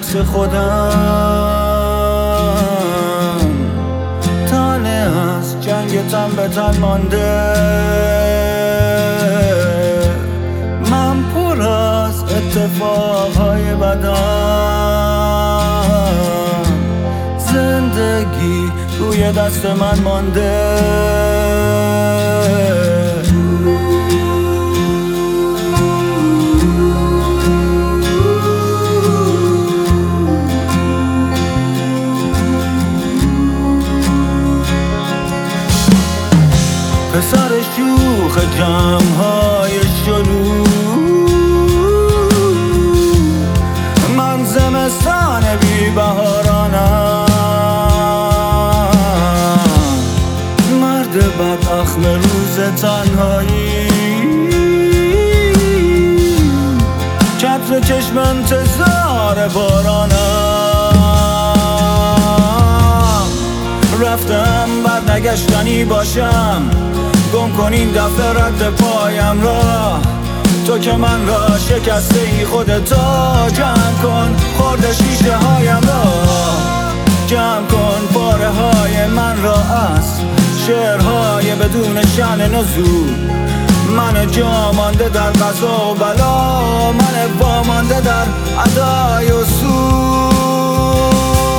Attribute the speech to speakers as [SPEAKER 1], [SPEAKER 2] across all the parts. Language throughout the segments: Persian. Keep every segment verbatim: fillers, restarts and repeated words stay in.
[SPEAKER 1] دست خودم، تنه از جنگ تن به تن مانده. من پر از اتفاقهای بدم، زندگی روی دست من مانده. پسر شوخ جمع‌های شلوغ، من زمستان بی بهارانم. مرد بد اخم روز تنهایی، چتر چشم انتظار بارانم. رفتم بر نگشتنی باشم، گم کن این دفعه رد پایم را. تو که من را شکسته ای خودتا، جمع کن خورد شیشه هایم را. جمع کن پاره های من را از شعرهای بدون شأن نزول. من جا مانده در قضا و بلا، من وامانده در ادای اصول.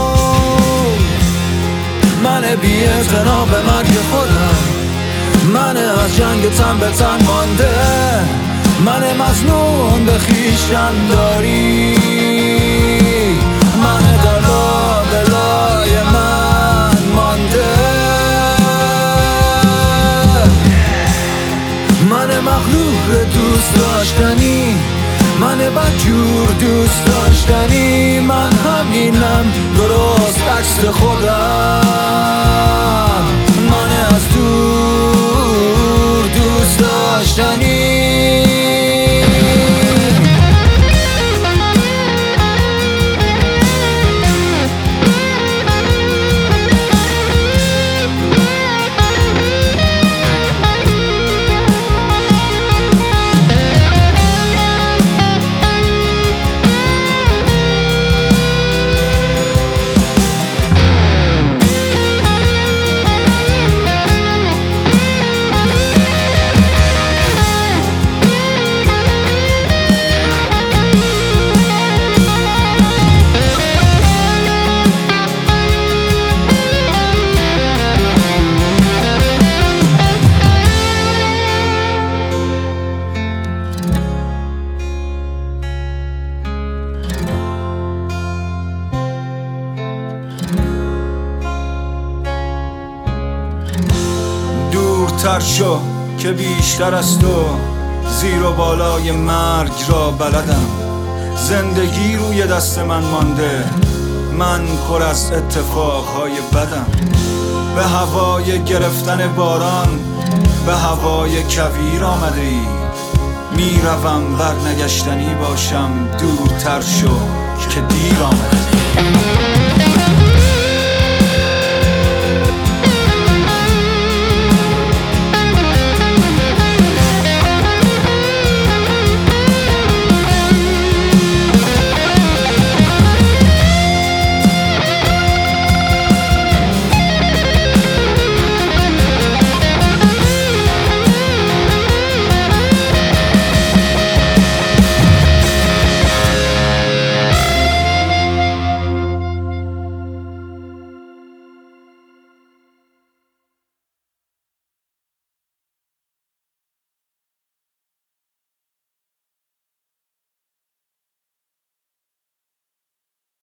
[SPEAKER 1] من بی اعتنا به مرگ خودم، من از جنگ تن به تن مانده. من مظنون به خویشتن داری، من در لابلای من مانده. من مغرور دوست داشتنی، من بدجور دوست داشتنی. من همینم درست عکس خودم، من از دور دوست داشتنی. دورتر شو که بیشتر از تو، زیر و بالای مرگ را بلدم. زندگی روی دست من مانده، من پر از اتفاقهای بدم. به هوای گرفتن باران، به هوای کویر آمده ای. میروم بر نگشتنی باشم، دورتر شو که